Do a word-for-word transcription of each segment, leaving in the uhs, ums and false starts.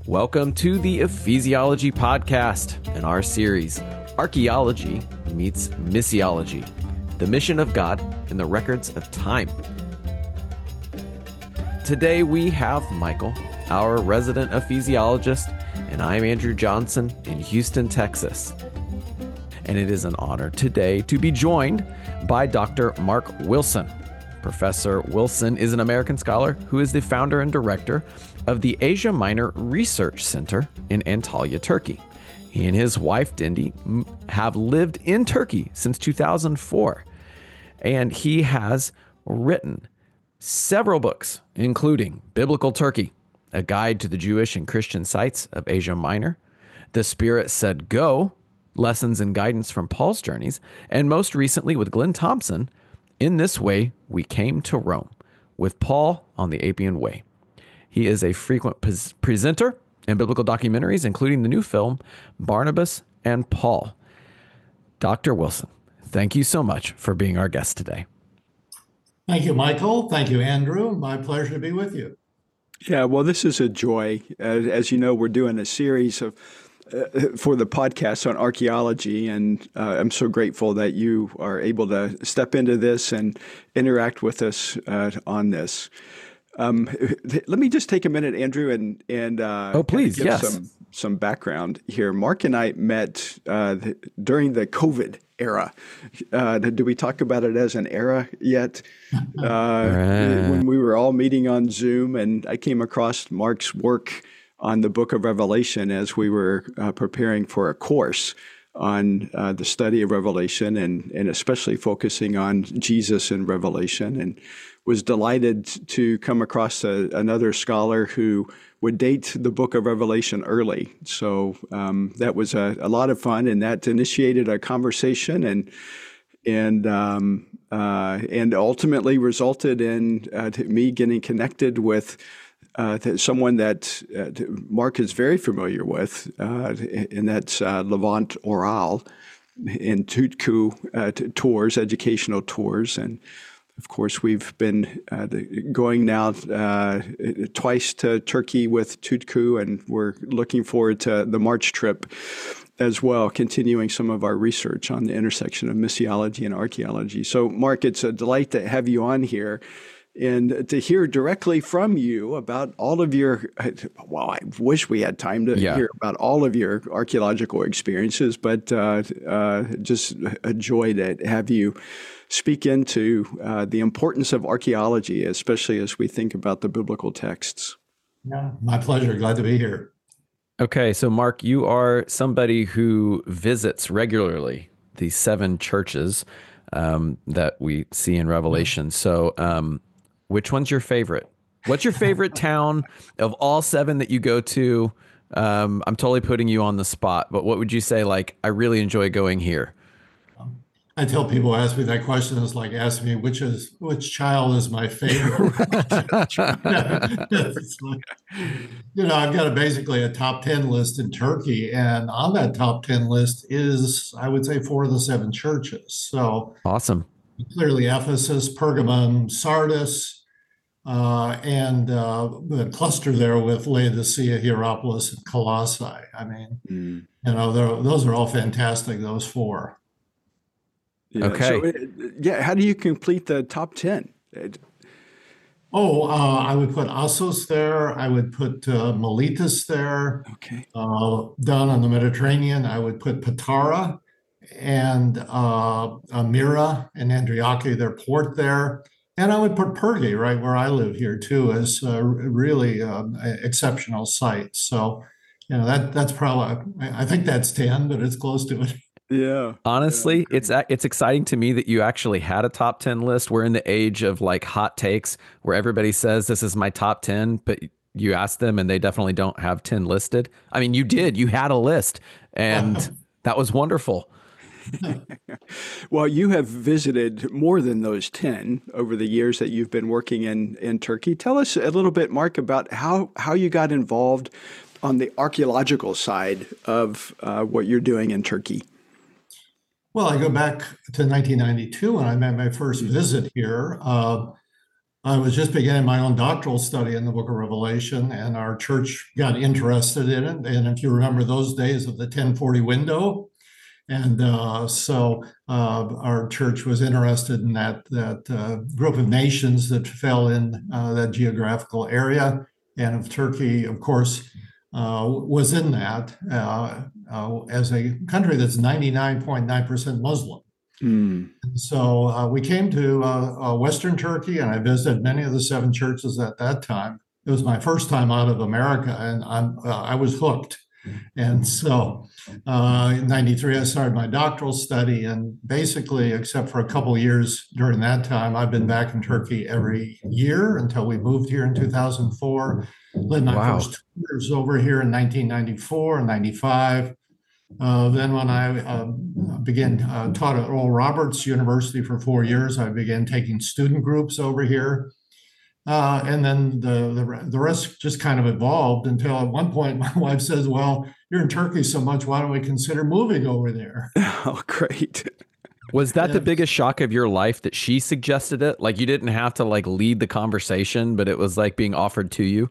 Welcome to the Ephesiology Podcast and our series, Archaeology Meets Missiology, the mission of God in the records of time. Today we have Michael, our resident ephesiologist, and I'm Andrew Johnson in Houston, Texas. And it is an honor today to be joined by Doctor Mark Wilson. Professor Wilson is an American scholar who is the founder and director of the Asia Minor Research Center in Antalya, Turkey. He and his wife, Dindy, have lived in Turkey since two thousand four, and he has written several books, including Biblical Turkey, A Guide to the Jewish and Christian Sites of Asia Minor, The Spirit Said Go, Lessons and Guidance from Paul's Journeys, and most recently with Glenn Thompson, In This Way We Came to Rome, with Paul on the Appian Way. He is a frequent pres- presenter in biblical documentaries, including the new film, Barnabas and Paul. Doctor Wilson, thank you so much for being our guest today. Thank you, Michael. Thank you, Andrew. My pleasure to be with you. Yeah, well, this is a joy. Uh, as you know, we're doing a series of uh, for the podcast on archaeology, and uh, I'm so grateful that you are able to step into this and interact with us uh, on this. Um, th- let me just take a minute, Andrew, and and uh, oh, please, give yes. some some background here. Mark and I met uh, th- during the COVID era. Uh, do we talk about it as an era yet? Uh, right. When we were all meeting on Zoom, and I came across Mark's work on the Book of Revelation as we were uh, preparing for a course on uh, the study of Revelation, and and especially focusing on Jesus in Revelation, and was delighted to come across a, another scholar who would date the Book of Revelation early. So um, that was a, a lot of fun, and that initiated a conversation, and and um, uh, and ultimately resulted in uh, me getting connected with Uh, someone that uh, Mark is very familiar with, uh, and that's uh, Levant Oral in Tutku uh, t- tours, educational tours. And of course, we've been uh, going now uh, twice to Turkey with Tutku, and we're looking forward to the March trip as well, continuing some of our research on the intersection of missiology and archaeology. So, Mark, it's a delight to have you on here and to hear directly from you about all of your, well, I wish we had time to yeah. hear about all of your archaeological experiences, but uh, uh, just a joy to have you speak into uh, the importance of archaeology, especially as we think about the biblical texts. Yeah, my pleasure. Glad to be here. Okay, so Mark, you are somebody who visits regularly the seven churches um, that we see in Revelation. So, um, which one's your favorite? What's your favorite town of all seven that you go to? Um, I'm totally putting you on the spot, but what would you say, like, I really enjoy going here? I tell people who ask me that question, it's like asking me which is which child is my favorite. like, you know, I've got a, basically a top ten list in Turkey, and on that top ten list is, I would say, four of the seven churches. So awesome. Clearly Ephesus, Pergamum, Sardis, uh, and uh, the cluster there with Laodicea, Hierapolis, and Colossae. I mean, mm. you know, those are all fantastic, those four. Yeah. Okay. So, yeah, how do you complete the top ten? Oh, uh, I would put Assos there. I would put uh, Miletus there. Okay. Uh, down on the Mediterranean, I would put Patara and uh, Mira and Andriaki, their port there. And I would put Perge, right where I live here too, as a really um, exceptional site. So, you know, that that's probably, I think that's ten, but it's close to it. Yeah. Honestly, yeah. it's it's exciting to me that you actually had a top ten list. We're in the age of like hot takes where everybody says this is my top ten, but you ask them and they definitely don't have ten listed. I mean, you did. You had a list, and that was wonderful. Well, you have visited more than those ten over the years that you've been working in, in Turkey. Tell us a little bit, Mark, about how, how you got involved on the archaeological side of uh, what you're doing in Turkey. Well, I go back to nineteen ninety-two when I made my first visit here. Uh, I was just beginning my own doctoral study in the book of Revelation, and our church got interested in it. And if you remember those days of the ten forty window, and uh, so uh, our church was interested in that, that uh, group of nations that fell in uh, that geographical area. And of Turkey, of course, uh, was in that uh, uh, as a country that's ninety-nine point nine percent Muslim. Mm. So uh, we came to uh, uh, Western Turkey, and I visited many of the seven churches at that time. It was my first time out of America, and I'm, uh, I was hooked. And so uh, in ninety-three, I started my doctoral study, and basically, except for a couple of years during that time, I've been back in Turkey every year until we moved here in two thousand four. Lived my wow. first two years over here in nineteen ninety-four and ninety-five. Uh, then when I uh, began, uh, taught at Oral Roberts University for four years, I began taking student groups over here. Uh, and then the, the the rest just kind of evolved until at one point my wife says, well, you're in Turkey so much, why don't we consider moving over there? Oh, great. Was that yeah. the biggest shock of your life that she suggested it? Like you didn't have to like lead the conversation, but it was like being offered to you?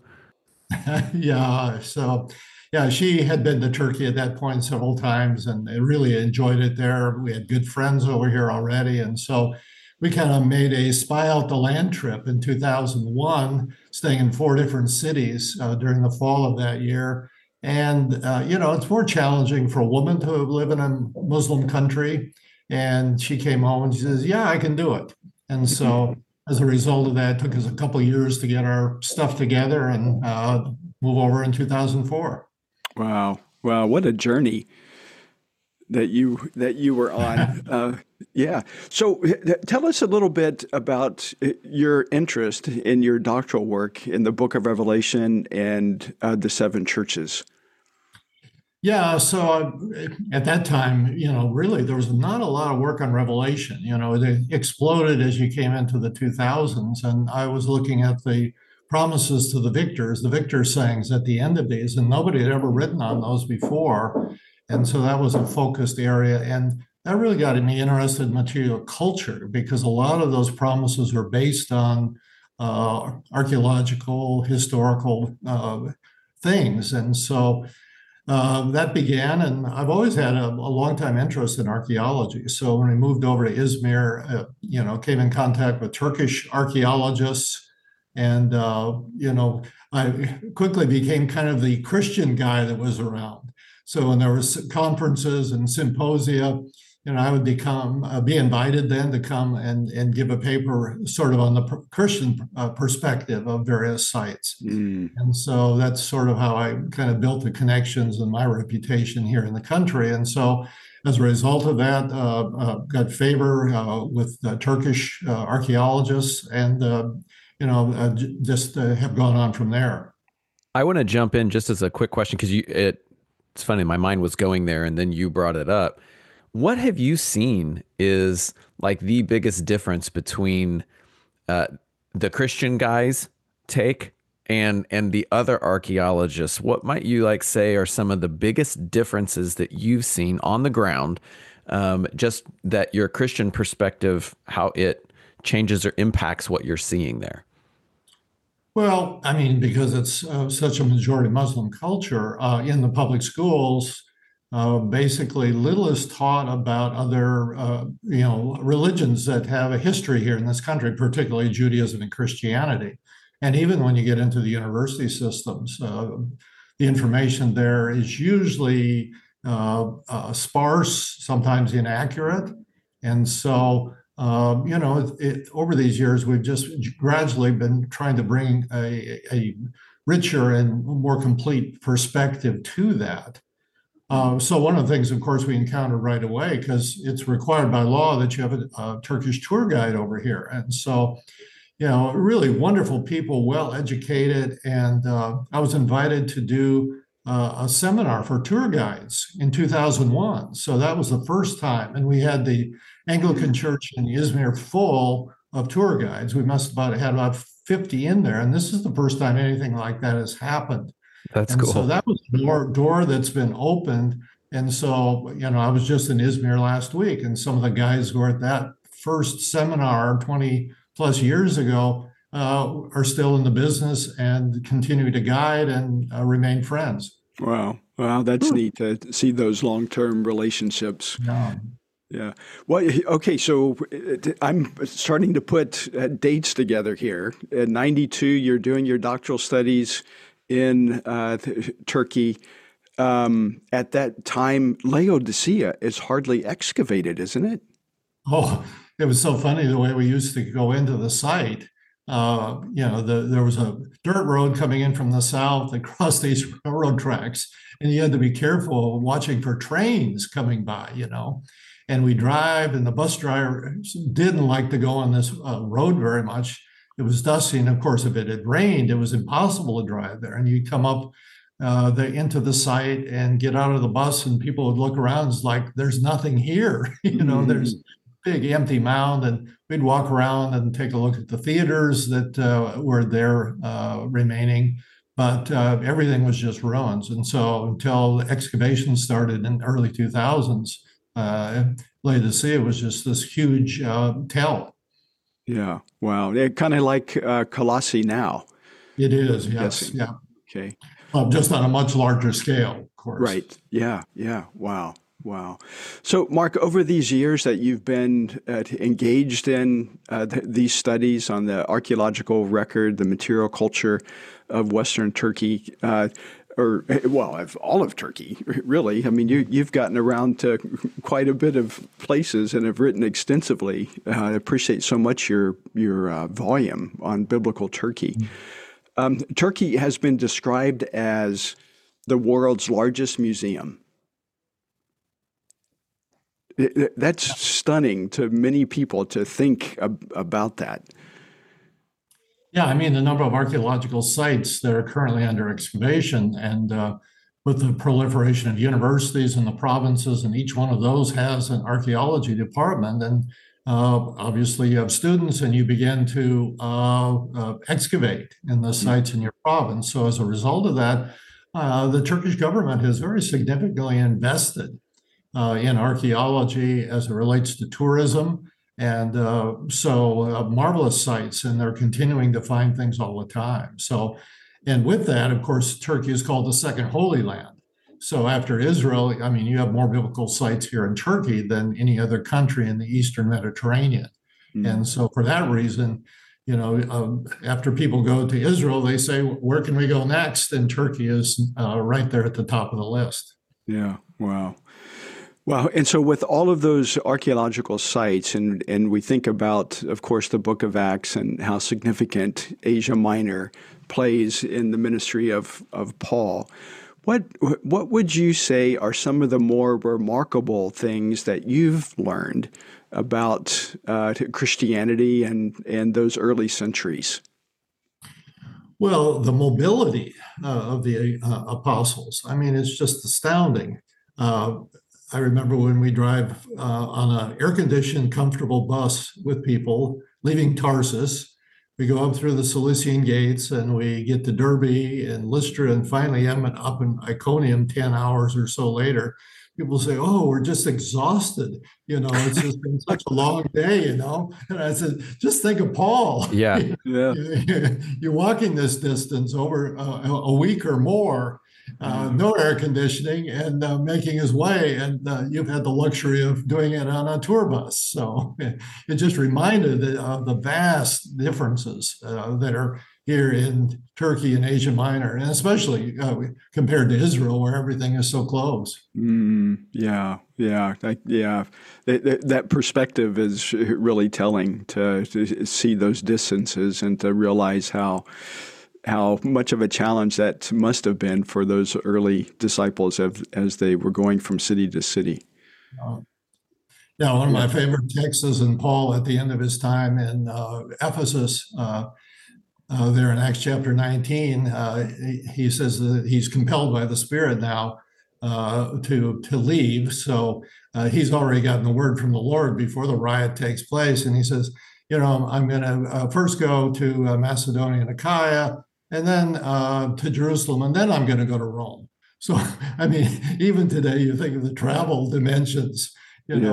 yeah. So, yeah, she had been to Turkey at that point several times and really enjoyed it there. We had good friends over here already. And so we kind of made a spy out the land trip in two thousand one, staying in four different cities uh, during the fall of that year. And, uh, you know, it's more challenging for a woman to live in a Muslim country. And she came home and she says, yeah, I can do it. And so as a result of that, it took us a couple of years to get our stuff together and uh, move over in two thousand four. Wow. Wow. What a journey that you that you were on. uh, yeah. So tell us a little bit about your interest in your doctoral work in the book of Revelation and uh, the seven churches. Yeah. So uh, at that time, you know, really, there was not a lot of work on Revelation. You know, it exploded as you came into the two thousands. And I was looking at the promises to the victors, the victor sayings at the end of these, and nobody had ever written on those before. And so that was a focused area. And that really got me interested in material culture because a lot of those promises were based on uh, archaeological, historical uh, things. And so uh, that began, and I've always had a, a long time interest in archaeology. So when we moved over to Izmir, uh, you know, came in contact with Turkish archaeologists. And, uh, you know, I quickly became kind of the Christian guy that was around. So when there were conferences and symposia, you know, I would become, uh, be invited then to come and, and give a paper sort of on the per- Christian uh, perspective of various sites. Mm. And so that's sort of how I kind of built the connections and my reputation here in the country. And so as a result of that, uh, uh, got favor uh, with uh, Turkish uh, archaeologists and uh, you know, uh, j- just uh, have gone on from there. I want to jump in just as a quick question because you, it, it's funny, my mind was going there and then you brought it up. What have you seen is like the biggest difference between uh, the Christian guys' take and and the other archaeologists? What might you like say are some of the biggest differences that you've seen on the ground? Um, just that your Christian perspective, how it changes or impacts what you're seeing there. Well, I mean, because it's uh, such a majority Muslim culture uh, in the public schools, uh, basically little is taught about other, uh, you know, religions that have a history here in this country, particularly Judaism and Christianity. And even when you get into the university systems, uh, the information there is usually uh, uh, sparse, sometimes inaccurate. And so Um, you know, it, it, over these years, we've just gradually been trying to bring a, a richer and more complete perspective to that. Uh, so one of the things, of course, we encountered right away, because it's required by law that you have a, a Turkish tour guide over here. And so, you know, really wonderful people, well educated. And uh, I was invited to do uh, a seminar for tour guides in two thousand one. So that was the first time. And we had the Anglican Church in Izmir full of tour guides. We must have about, had about fifty in there. And this is the first time anything like that has happened. That's and cool. So that was a door, door that's been opened. And so, you know, I was just in Izmir last week, and some of the guys who were at that first seminar twenty plus years ago uh, are still in the business and continue to guide and uh, remain friends. Wow. Wow, that's neat to see those long-term relationships. Yeah. Yeah. Well, okay, so uh, I'm starting to put uh, dates together here. In ninety-two, you're doing your doctoral studies in uh, th- Turkey. Um, at that time, Laodicea is hardly excavated, isn't it? Oh, it was so funny the way we used to go into the site. Uh, you know, the, there was a dirt road coming in from the south across these railroad tracks, and you had to be careful watching for trains coming by, you know. And we drive, and the bus driver didn't like to go on this uh, road very much. It was dusty, and of course, if it had rained, it was impossible to drive there. And you come up uh, the, into the site and get out of the bus, and people would look around. It's like there's nothing here, you know. Mm-hmm. There's big empty mound, and we'd walk around and take a look at the theaters that uh, were there uh, remaining. But uh, everything was just ruins. And so until excavation started in early two thousands. Uh, Laodicea was just this huge uh, tell. Yeah, wow. It kind of like uh, Colossae now. It is, yes, guessing. Yeah. Okay. Well, just on a much larger scale, of course. Right. Yeah. Yeah. Wow. Wow. So, Mark, over these years that you've been uh, engaged in uh, th- these studies on the archaeological record, the material culture of Western Turkey, uh, or well, of all of Turkey, really. I mean, you, you've gotten around to quite a bit of places and have written extensively. Uh, I appreciate so much your your uh, volume on biblical Turkey. Um, Turkey has been described as the world's largest museum. It, it, that's stunning to many people to think ab- about that. Yeah, I mean, the number of archaeological sites that are currently under excavation, and uh, with the proliferation of universities in the provinces, and each one of those has an archaeology department. And uh, obviously, you have students, and you begin to uh, uh, excavate in the sites in your province. So, as a result of that, uh, the Turkish government has very significantly invested uh, in archaeology as it relates to tourism. And uh, so uh, marvelous sites, and they're continuing to find things all the time. So, and with that, of course, Turkey is called the second Holy Land. So after Israel, I mean, you have more biblical sites here in Turkey than any other country in the Eastern Mediterranean. Mm. And so for that reason, you know, um, after people go to Israel, they say, where can we go next? And Turkey is uh, right there at the top of the list. Yeah, wow. Wow. And so with all of those archaeological sites, and, and we think about, of course, the book of Acts and how significant Asia Minor plays in the ministry of, of Paul, what what would you say are some of the more remarkable things that you've learned about uh, Christianity and, and those early centuries? Well, the mobility uh, of the uh, apostles, I mean, it's just astounding. Uh, I remember when we drive uh, on an air-conditioned, comfortable bus with people leaving Tarsus, we go up through the Cilician gates and we get to Derbe and Lystra and finally end up in Iconium ten hours or so later. People say, oh, we're just exhausted. You know, it's just been such a long day, you know? And I said, just think of Paul. Yeah. yeah. You're walking this distance over uh, a week or more. Uh, no air conditioning, and uh, making his way, and uh, you've had the luxury of doing it on a tour bus. So it just reminded of uh, the vast differences uh, that are here in Turkey and Asia Minor, and especially uh, compared to Israel, where everything is so close. Mm, yeah, yeah, I, yeah. That, that perspective is really telling to, to see those distances and to realize how. how much of a challenge that must have been for those early disciples as, as they were going from city to city. Uh, yeah, one of my favorite texts is in Paul at the end of his time in uh, Ephesus. Uh, uh, there in Acts chapter nineteen, uh, he, he says that he's compelled by the Spirit now uh, to, to leave. So uh, he's already gotten the word from the Lord before the riot takes place. And he says, you know, I'm going to uh, first go to uh, Macedonia and Achaia, and then uh, to Jerusalem, and then I'm going to go to Rome. So, I mean, even today, you think of the travel dimensions, you yeah. know,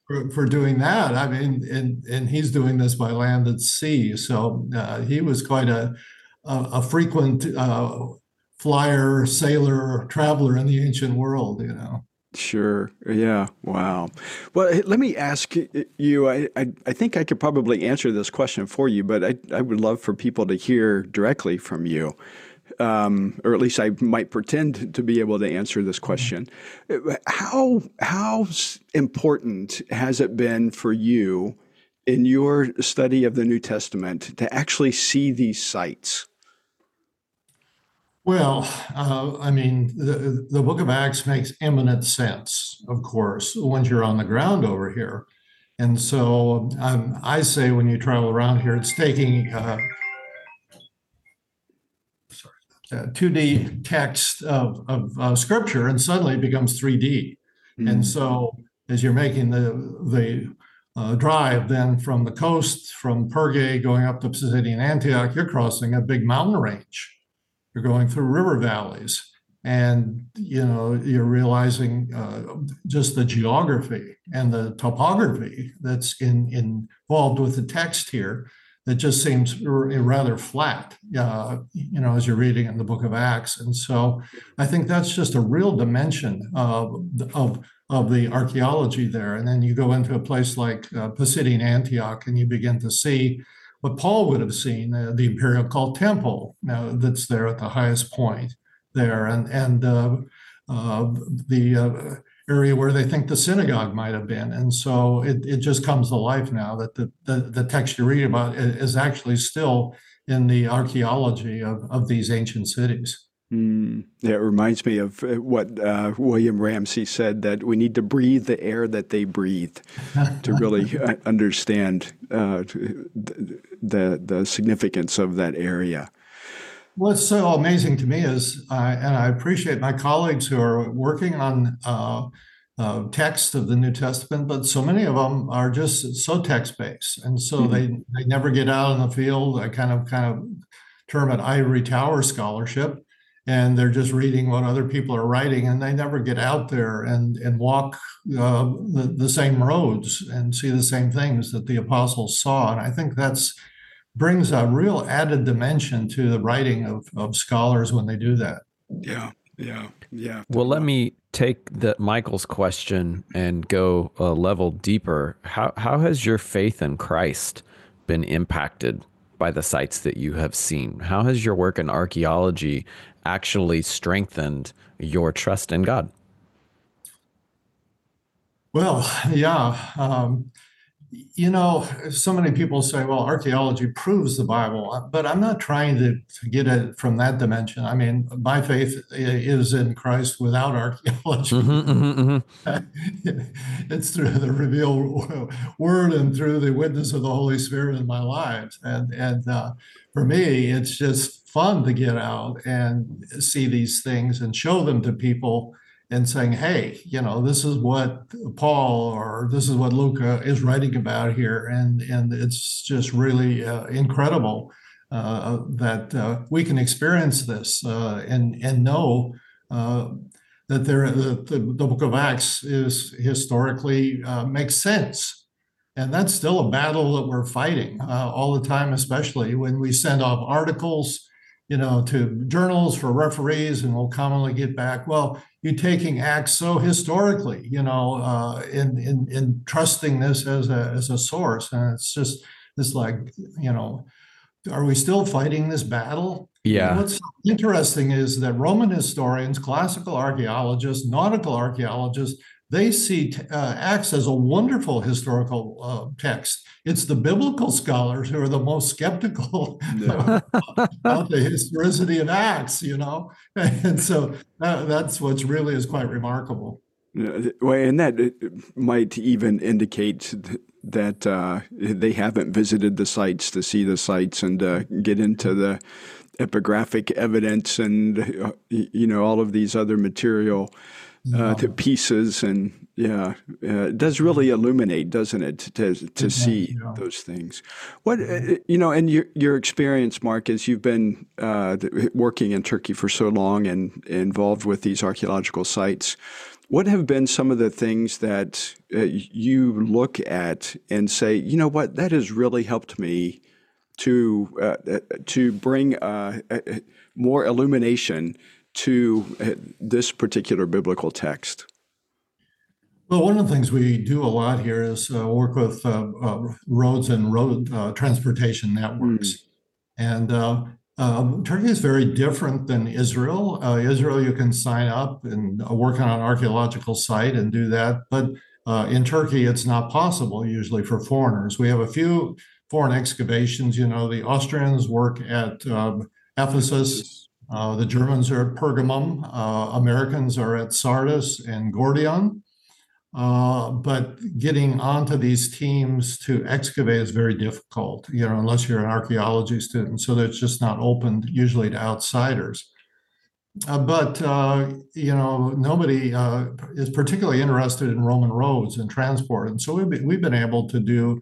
for, for doing that. I mean, and and he's doing this by land and sea. So uh, he was quite a a, a frequent uh, flyer, sailor, traveler in the ancient world. You know. Sure. Yeah. Wow. Well, let me ask you, I, I, I think I could probably answer this question for you, but I, I would love for people to hear directly from you. Um, or at least I might pretend to be able to answer this question. How, how important has it been for you in your study of the New Testament to actually see these sites? Well, uh, I mean, the, the book of Acts makes eminent sense, of course, once you're on the ground over here. And so um, I say when you travel around here, it's taking uh, sorry, uh, two D text of, of uh, scripture and suddenly it becomes three D. Mm-hmm. And so as you're making the, the uh, drive then from the coast, from Perge going up to Pisidian Antioch, you're crossing a big mountain range. You're going through river valleys, and you know you're realizing uh, just the geography and the topography that's in, in, involved with the text here. That just seems r- rather flat, uh, you know, as you're reading in the Book of Acts. And so, I think that's just a real dimension of of of the archaeology there. And then you go into a place like uh, Pisidian Antioch, and you begin to see what Paul would have seen, uh, the imperial cult temple uh, that's there at the highest point there, and and uh, uh, the uh, area where they think the synagogue might have been. And so it, it just comes to life now that the, the, the text you read about is actually still in the archaeology of, of these ancient cities. Mm, yeah, it reminds me of what uh, William Ramsey said, that we need to breathe the air that they breathe to really understand uh, the the significance of that area. What's so amazing to me is, uh, and I appreciate my colleagues who are working on uh, uh, text of the New Testament, but so many of them are just so text-based, and so mm-hmm. they they never get out in the field. I kind of kind of term it ivory tower scholarship. And they're just reading what other people are writing, and they never get out there and, and walk uh, the, the same roads and see the same things that the apostles saw. And I think that's brings a real added dimension to the writing of, of scholars when they do that. Yeah, yeah, yeah. Well, let me take the Michael's question and go a level deeper. How how has your faith in Christ been impacted by the sites that you have seen? How has your work in archaeology actually strengthened your trust in God? Well, yeah. Um, you know, so many people say, well, archaeology proves the Bible, but I'm not trying to, to get it from that dimension. I mean, my faith is in Christ without archaeology. Mm-hmm, mm-hmm, mm-hmm. It's through the revealed word and through the witness of the Holy Spirit in my life. And, and uh, for me, it's just fun to get out and see these things and show them to people and saying, hey, you know, this is what Paul or this is what Luca is writing about here. And, and it's just really uh, incredible uh, that uh, we can experience this uh, and, and know uh, that there, the, the, the book of Acts is historically uh, makes sense. And that's still a battle that we're fighting uh, all the time, especially when we send off articles, you know, to journals for referees, and we'll commonly get back, well, you're taking Acts so historically, you know, uh, in, in in trusting this as a as a source. And it's just, it's like, you know, are we still fighting this battle? Yeah. And what's interesting is that Roman historians, classical archaeologists, nautical archaeologists, they see uh, Acts as a wonderful historical uh, text. It's the biblical scholars who are the most skeptical yeah. about the historicity of Acts, you know? And so that, that's what's really is quite remarkable. Yeah, well, and that might even indicate that uh, they haven't visited the sites to see the sites and uh, get into the epigraphic evidence and, uh, you know, all of these other material Uh, to pieces, and yeah, uh, it does really illuminate, doesn't it, to to see yeah. those things. What uh, you know, and your your experience, Mark, as you've been uh, working in Turkey for so long and involved with these archaeological sites, What have been some of the things that uh, you look at and say, you know what, that has really helped me to uh, uh, to bring uh, uh, more illumination to uh, this particular biblical text? Well, one of the things we do a lot here is uh, work with uh, uh, roads and road uh, transportation networks. Mm. And uh, um, Turkey is very different than Israel. Uh, Israel, you can sign up and uh, work on an archaeological site and do that. But uh, in Turkey, it's not possible usually for foreigners. We have a few foreign excavations. You know, the Austrians work at um, Ephesus. Uh, the Germans are at Pergamum. Uh, Americans are at Sardis and Gordion. Uh, but getting onto these teams to excavate is very difficult, you know, unless you're an archaeology student. So that's just not open usually to outsiders. Uh, but, uh, you know, nobody uh, is particularly interested in Roman roads and transport. And so we've been, we've been able to do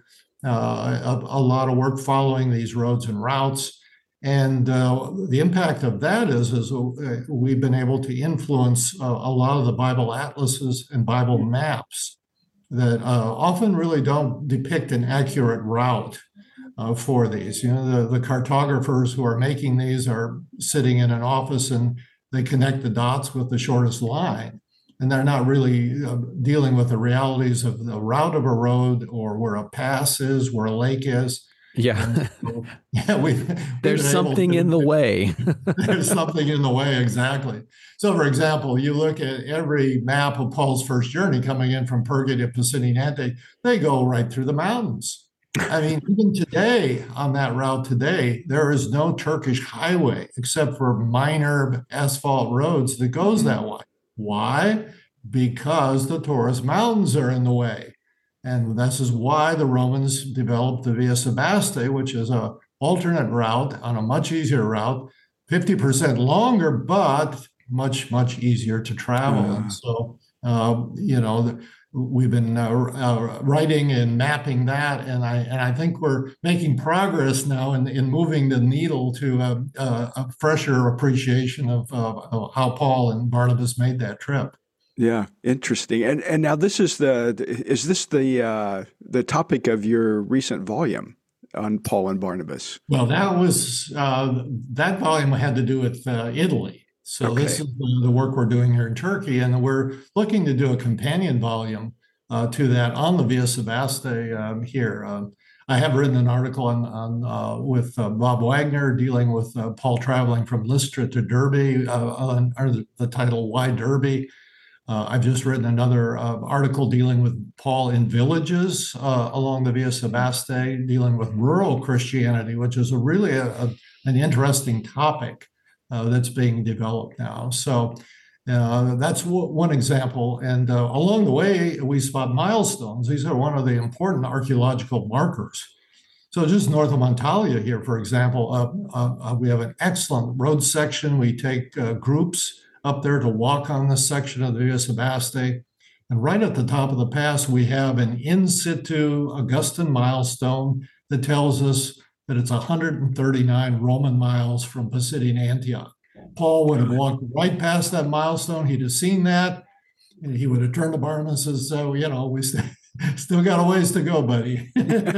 uh, a, a lot of work following these roads and routes. And uh, the impact of that is, is uh, we've been able to influence uh, a lot of the Bible atlases and Bible maps that uh, often really don't depict an accurate route uh, for these. You know, the, the cartographers who are making these are sitting in an office and they connect the dots with the shortest line. And they're not really uh, dealing with the realities of the route of a road or where a pass is, where a lake is. Yeah. So, yeah, we there's something to, in the way. There's something in the way, exactly. So, for example, you look at every map of Paul's first journey coming in from Perga to Pisidian Antioch, they go right through the mountains. I mean, even today, on that route today, there is no Turkish highway except for minor asphalt roads that goes that way. Why? Because the Taurus Mountains are in the way. And this is why the Romans developed the Via Sebaste, which is an alternate route on a much easier route, fifty percent longer, but much, much easier to travel. Uh. And so, uh, you know, we've been uh, uh, writing and mapping that, and I and I think we're making progress now in, in moving the needle to a, a, a fresher appreciation of, uh, of how Paul and Barnabas made that trip. Yeah, interesting. And and now this is the is this the uh, the topic of your recent volume on Paul and Barnabas? Well, that was uh, that volume had to do with uh, Italy. So Okay. This is the, the work we're doing here in Turkey, and we're looking to do a companion volume uh, to that on the Via Sebaste um, here. Um, I have written an article on, on uh, with uh, Bob Wagner dealing with uh, Paul traveling from Lystra to Derbe, uh, on, under the title "Why Derbe." Uh, I've just written another uh, article dealing with Paul in villages uh, along the Via Sebaste, dealing with rural Christianity, which is a really a, a, an interesting topic uh, that's being developed now. So uh, that's w- one example. And uh, along the way, we spot milestones. These are one of the important archaeological markers. So just north of Montalia here, for example, uh, uh, we have an excellent road section. We take uh, groups up there to walk on this section of the Via Sebaste. And right at the top of the pass, we have an in situ Augustan milestone that tells us that it's one hundred thirty-nine Roman miles from Pisidian Antioch. Paul would have walked right past that milestone. He'd have seen that, and he would have turned to Barnabas and said, so, you know, we st- still got a ways to go, buddy.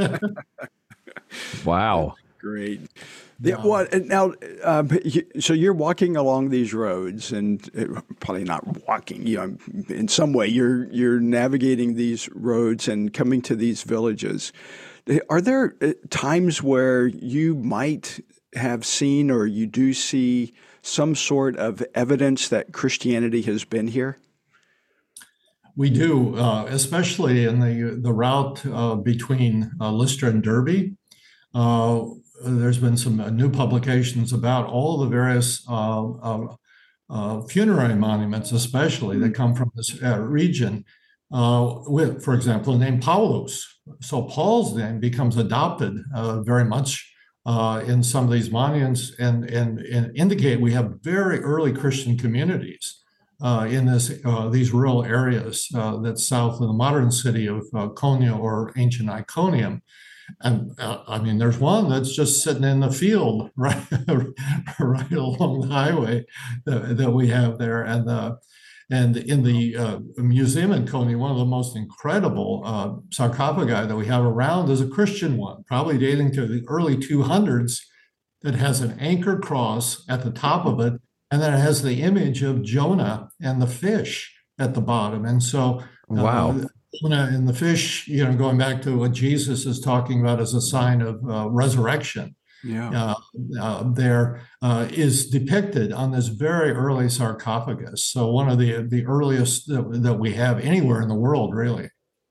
Wow. Great. Yeah, well, now, um, so you're walking along these roads, and uh, probably not walking. You know, in some way, you're you're navigating these roads and coming to these villages. Are there times where you might have seen, or you do see, some sort of evidence that Christianity has been here? We do, uh, especially in the the route uh, between uh, Lystra and Derbe. Uh, There's been some uh, new publications about all the various uh, uh, uh, funerary monuments, especially that come from this uh, region. Uh, with, for example, the name Paulus. So Paul's name becomes adopted uh, very much uh, in some of these monuments, and, and, and indicate we have very early Christian communities uh, in this uh, these rural areas uh, that's south of the modern city of uh, Konya or ancient Iconium. And uh, I mean, there's one that's just sitting in the field right, right along the highway that, that we have there. And uh, And in the uh, museum in Coney, one of the most incredible uh, sarcophagi that we have around is a Christian one, probably dating to the early two hundreds, that has an anchor cross at the top of it, and then it has the image of Jonah and the fish at the bottom. And so, Wow. uh, Jonah and the fish, you know, going back to what Jesus is talking about as a sign of uh, resurrection. Yeah. Uh, uh, there uh, is depicted on this very early sarcophagus. So one of the the earliest that, that we have anywhere in the world, really.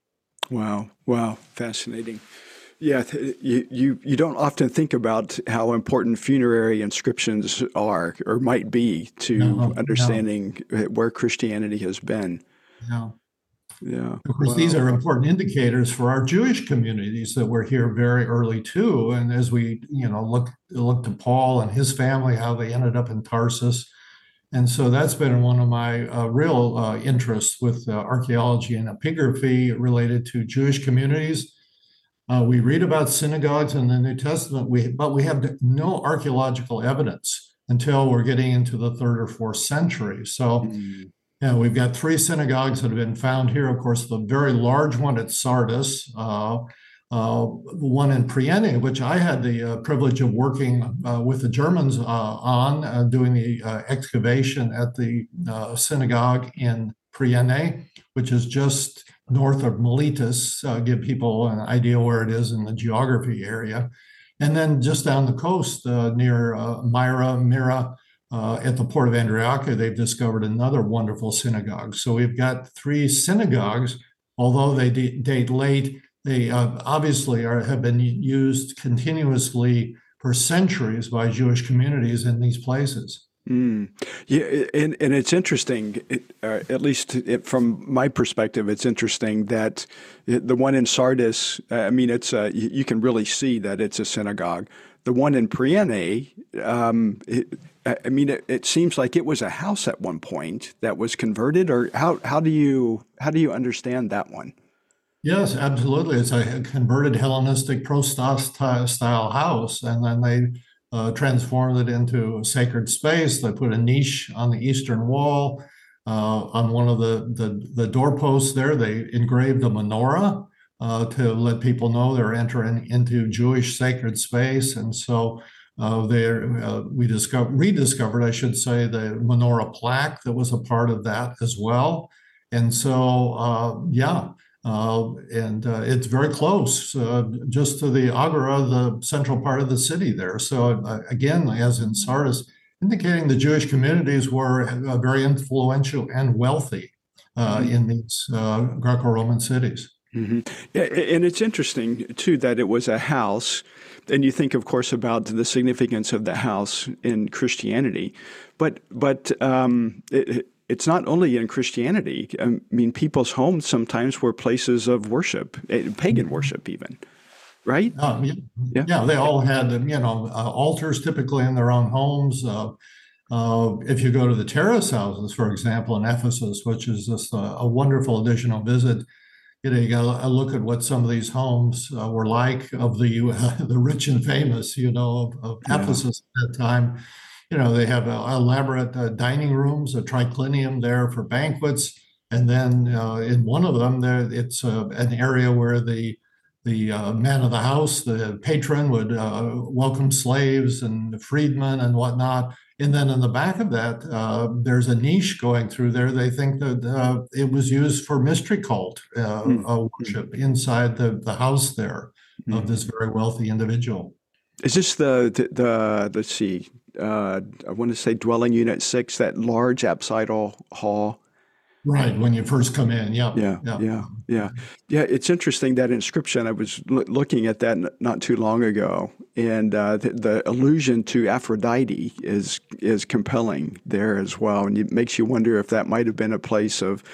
Wow. Wow. Fascinating. Yeah, you, you you don't often think about how important funerary inscriptions are or might be to No, understanding no. where Christianity has been. No. Yeah. Of course, wow. These are important indicators for our Jewish communities that were here very early too. And as we, you know, look look to Paul and his family, how they ended up in Tarsus, and so that's been one of my uh, real uh, interests with uh, archaeology and epigraphy related to Jewish communities. Uh, we read about synagogues in the New Testament, we, but we have no archaeological evidence until we're getting into the third or fourth century. So. Mm. Yeah, we've got three synagogues that have been found here. Of course, the very large one at Sardis, uh, uh, one in Priene, which I had the uh, privilege of working uh, with the Germans uh, on, uh, doing the uh, excavation at the uh, synagogue in Priene, which is just north of Miletus, uh, give people an idea where it is in the geography area. And then just down the coast uh, near uh, Myra, Myra, Uh, at the port of Andriaca, they've discovered another wonderful synagogue. So we've got three synagogues, although they d- date late, they uh, obviously are, have been used continuously for centuries by Jewish communities in these places. Mm. Yeah, and, and it's interesting, it, uh, at least it, from my perspective, it's interesting that it, the one in Sardis, uh, I mean, it's uh, you, you can really see that it's a synagogue. The one in Priene, um, it, I mean, it, it seems like it was a house at one point that was converted, or how, how do you how do you understand that one? Yes, absolutely. It's a converted Hellenistic pro-style house, and then they uh, transformed it into a sacred space. They put a niche on the eastern wall. Uh, on one of the, the, the doorposts there, they engraved a menorah uh, to let people know they're entering into Jewish sacred space. And so Uh, there, uh, we discovered, rediscovered, I should say, the menorah plaque that was a part of that as well. And so, uh, yeah, uh, and uh, it's very close, uh, just to the agora, the central part of the city there. So uh, again, as in Sardis, indicating the Jewish communities were uh, very influential and wealthy uh, mm-hmm. in these uh, Greco-Roman cities. Mm-hmm. Yeah, and it's interesting, too, that it was a house. And you think, of course, about the significance of the house in Christianity. But but um, it, it's not only in Christianity. I mean, people's homes sometimes were places of worship, pagan worship even, right? Uh, yeah. yeah, yeah, they all had, you know, uh, altars typically in their own homes. Uh, uh, if you go to the terrace houses, for example, in Ephesus, which is just a, a wonderful additional visit, you know, you got to look at what some of these homes uh, were like of the uh, the rich and famous, you know, of, of yeah. Ephesus at that time. You know, they have uh, elaborate uh, dining rooms, a triclinium there for banquets, and then uh, in one of them, there it's uh, an area where the the uh, man of the house, the patron, would uh, welcome slaves and freedmen and whatnot. And then in the back of that, uh, there's a niche going through there. They think that uh, it was used for mystery cult uh, mm. uh, worship inside the, the house there mm. of this very wealthy individual. Is this the, the, the let's see, uh, I want to say dwelling unit six, that large apsidal hall? Right, when you first come in, yeah. Yeah, yeah, yeah. Yeah, yeah it's interesting, that inscription. I was l- looking at that n- not too long ago, and uh, the, the allusion to Aphrodite is is compelling there as well, and it makes you wonder if that might have been a place of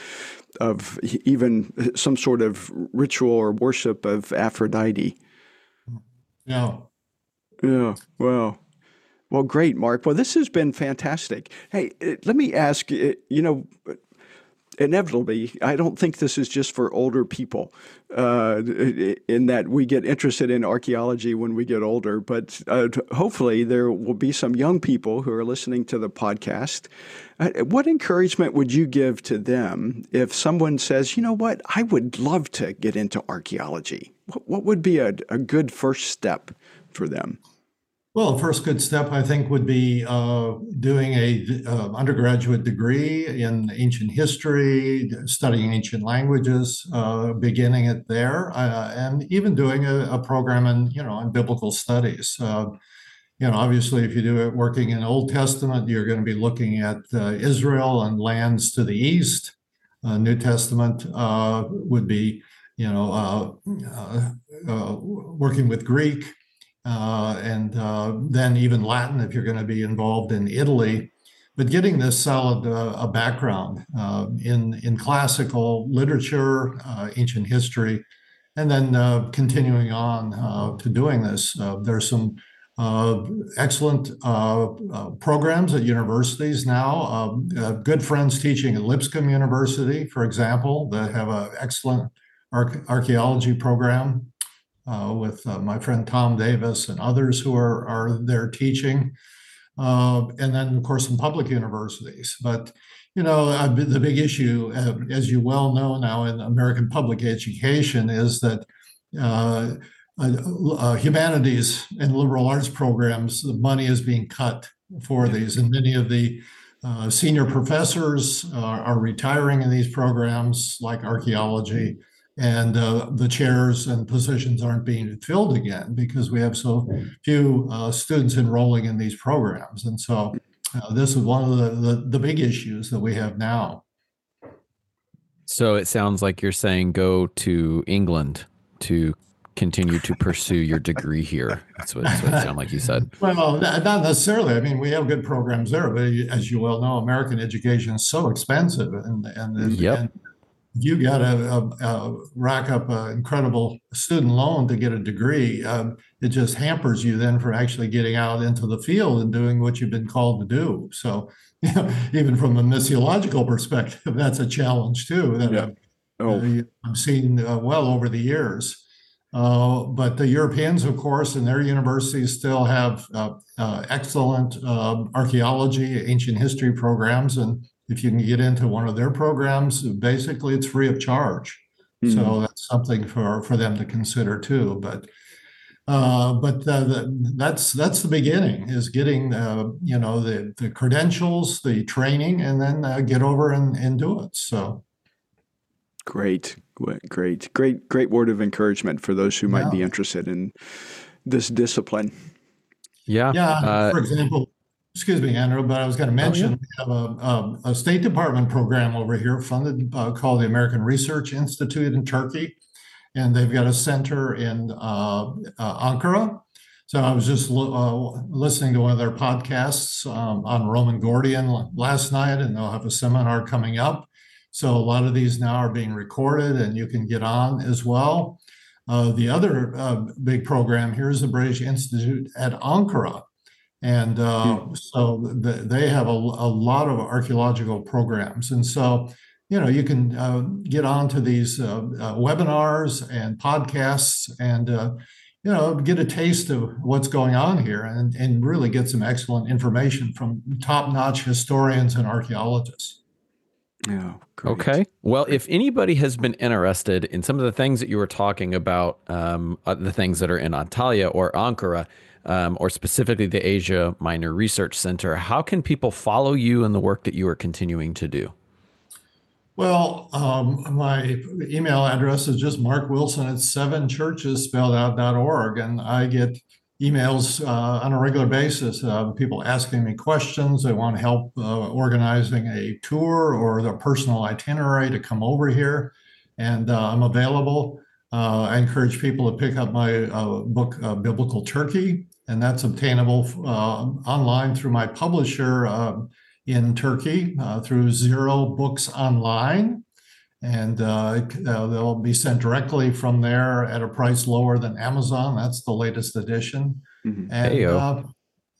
of even some sort of ritual or worship of Aphrodite. Yeah. Yeah, wow. Well, great, Mark. Well, this has been fantastic. Hey, let me ask, you know, inevitably, I don't think this is just for older people, uh, in that we get interested in archaeology when we get older. But uh, hopefully there will be some young people who are listening to the podcast. Uh, what encouragement would you give to them if someone says, you know what, I would love to get into archaeology? What, what would be a, a good first step for them? Well, the first good step, I think, would be uh, doing a uh, undergraduate degree in ancient history, studying ancient languages, uh, beginning it there, uh, and even doing a, a program in, you know, in biblical studies. Uh, you know, obviously, if you do it working in Old Testament, you're going to be looking at uh, Israel and lands to the east. Uh, New Testament uh, would be, you know, uh, uh, uh, working with Greek. Uh, and uh, then even Latin if you're going to be involved in Italy, but getting this solid uh, a background uh, in in classical literature, uh, ancient history, and then uh, continuing on uh, to doing this. Uh, there's some uh, excellent uh, uh, programs at universities now. Um, uh, good friends teaching at Lipscomb University, for example, that have an excellent arch- archaeology program. Uh, with uh, my friend Tom Davis and others who are, are there teaching. Uh, and then, of course, some public universities. But, you know, uh, the big issue, uh, as you well know now in American public education, is that uh, uh, uh, humanities and liberal arts programs, the money is being cut for these. And many of the uh, senior professors uh, are retiring in these programs like archaeology. And uh, the chairs and positions aren't being filled again because we have so few uh, students enrolling in these programs. And so uh, this is one of the, the, the big issues that we have now. So it sounds like you're saying go to England to continue to pursue your degree here. That's what, that's what it sounded like you said. Well, not necessarily. I mean, we have good programs there, but as you well know, American education is so expensive. And, and, yep. and you got to uh, uh, rack up an incredible student loan to get a degree. Um, it just hampers you then from actually getting out into the field and doing what you've been called to do. So, you know, even from a missiological perspective, that's a challenge too that yeah. I've, oh. uh, I've seen uh, well over the years. Uh, but the Europeans, of course, in their universities still have uh, uh, excellent uh, archaeology, ancient history programs, and if you can get into one of their programs, basically it's free of charge. Mm-hmm. So that's something for, for them to consider too. But uh, but uh, the, that's that's the beginning, is getting uh, you know the the credentials, the training, and then uh, get over and, and do it. So great, great, great, great word of encouragement for those who might yeah. be interested in this discipline. Yeah. Yeah. Uh, for example. Excuse me, Andrew, but I was going to mention oh, yeah. we have a, a, a State Department program over here funded uh, called the American Research Institute in Turkey, and they've got a center in uh, uh, Ankara. So I was just uh, listening to one of their podcasts um, on Roman Gordian last night, and they'll have a seminar coming up. So a lot of these now are being recorded, and you can get on as well. Uh, the other uh, big program here is the British Institute at Ankara. And uh, hmm. so the, they have a, a lot of archaeological programs. And so, you know, you can uh, get onto these uh, uh, webinars and podcasts and, uh, you know, get a taste of what's going on here and, and really get some excellent information from top-notch historians and archaeologists. Yeah. Great. Okay. Well, if anybody has been interested in some of the things that you were talking about, um, uh, the things that are in Antalya or Ankara, Um, or specifically the Asia Minor Research Center, how can people follow you and the work that you are continuing to do? Well, um, my email address is just Mark Wilson at seven churches spelled out dot org, and I get emails uh, on a regular basis. Uh, people asking me questions. They want help uh, organizing a tour or the personal itinerary to come over here, and uh, I'm available. Uh, I encourage people to pick up my uh, book, uh, Biblical Turkey, and that's obtainable uh, online through my publisher uh, in Turkey uh, through Zero Books Online. And uh, uh, they'll be sent directly from there at a price lower than Amazon. That's the latest edition. Mm-hmm. And uh,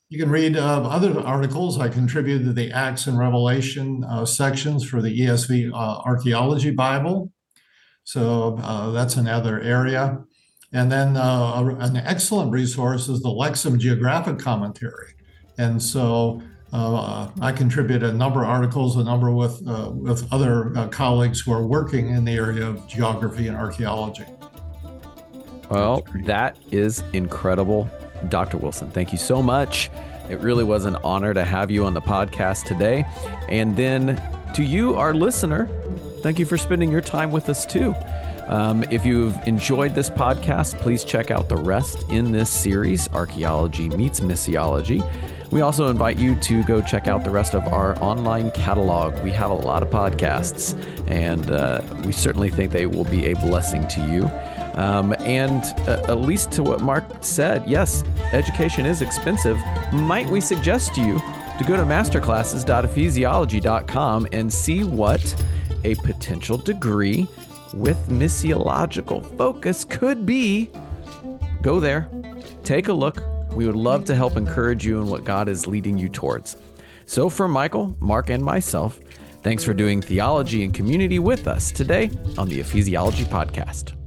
You can read uh, other articles. I contributed to the Acts and Revelation uh, sections for the E S V uh, Archaeology Bible. So uh, that's another area. And then uh, an excellent resource is the Lexham Geographic Commentary. And so uh, I contribute a number of articles, a number with, uh, with other uh, colleagues who are working in the area of geography and archaeology. Well, that is incredible. Doctor Wilson, thank you so much. It really was an honor to have you on the podcast today. And then to you, our listener, thank you for spending your time with us too. Um, if you've enjoyed this podcast, please check out the rest in this series, Archaeology Meets Missiology. We also invite you to go check out the rest of our online catalog. We have a lot of podcasts, and uh, we certainly think they will be a blessing to you. Um, and uh, at least to what Mark said, yes, education is expensive. Might we suggest to you to go to masterclasses dot ephesiology dot com and see what a potential degree with missiological focus could be. Go there, take a look. We would love to help encourage you in what God is leading you towards. So for Michael, Mark, and myself, thanks for doing theology and community with us today on the Ephesiology Podcast.